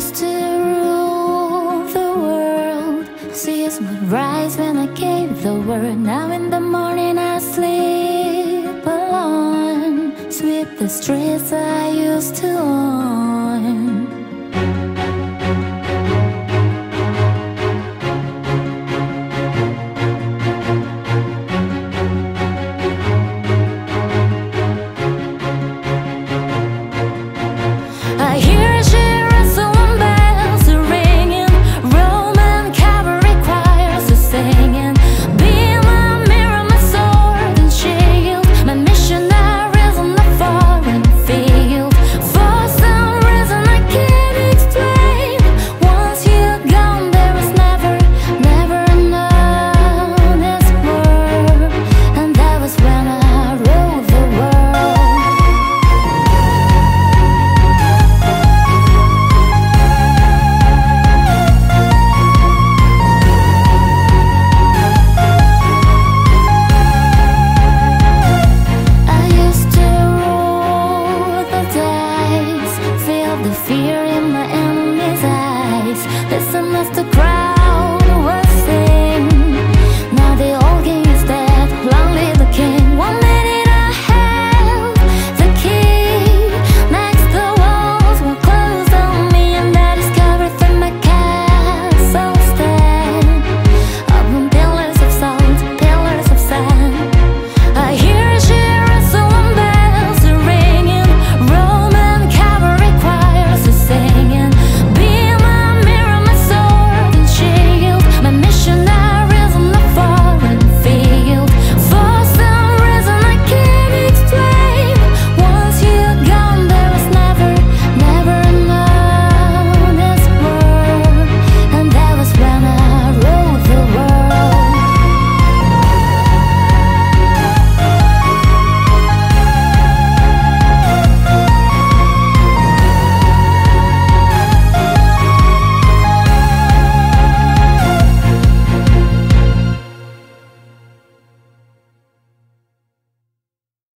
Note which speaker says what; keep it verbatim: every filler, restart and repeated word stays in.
Speaker 1: used to rule the world. Seas would rise when I gave the word. Now in the morning I sleep alone. Sweep the streets I used to own.